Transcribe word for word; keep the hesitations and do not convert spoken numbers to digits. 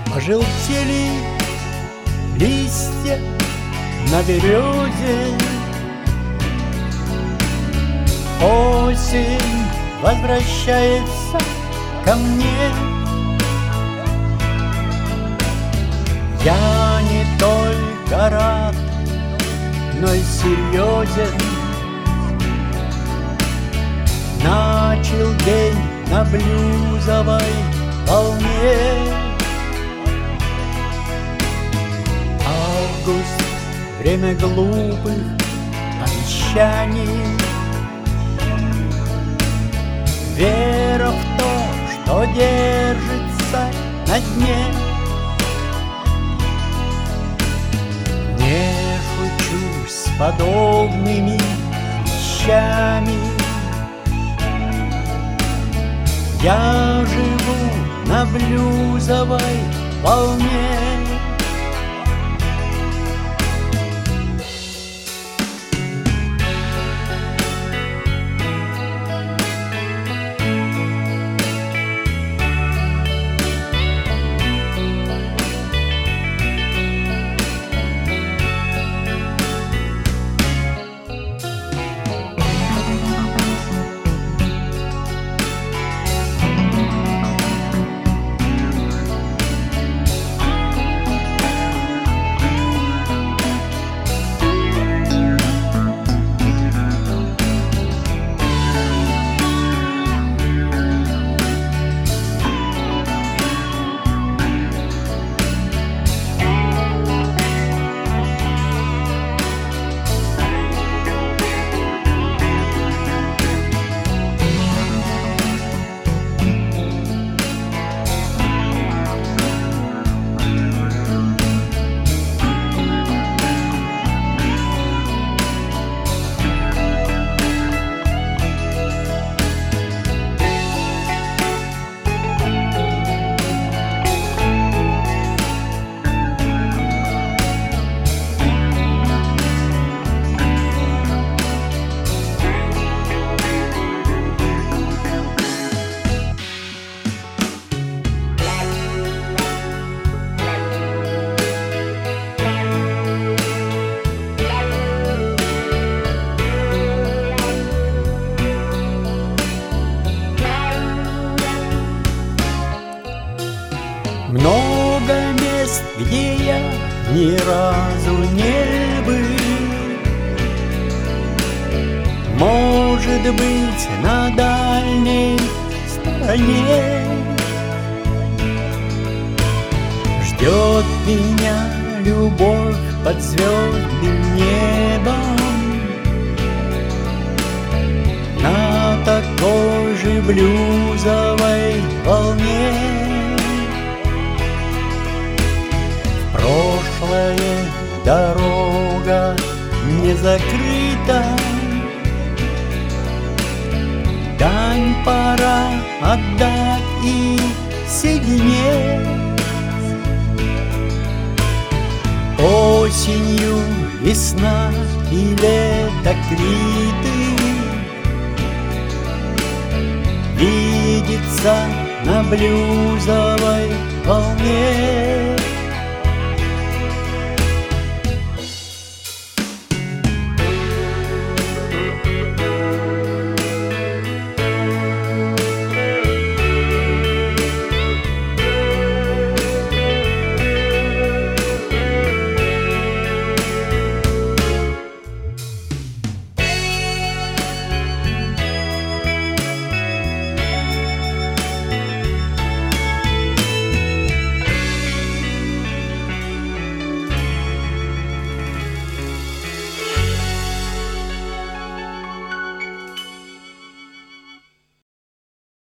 Пожелтели листья на березе, осень возвращается ко мне. Я не только рад, но и серьезен. Начал день на блюзовой волне. Август — время глупых обещаний, вера в то, что держится на дне. Не шучу с подобными вещами. Я живу на блюзовой волне. Много мест, где я ни разу не был. Может быть, на дальней стороне ждет меня любовь под звездным небом на такой же блюзовой волне. Прошлая дорога не закрыта, дань пора отдать и седине. Осенью весна и лето квиты видится на блюзовой волне.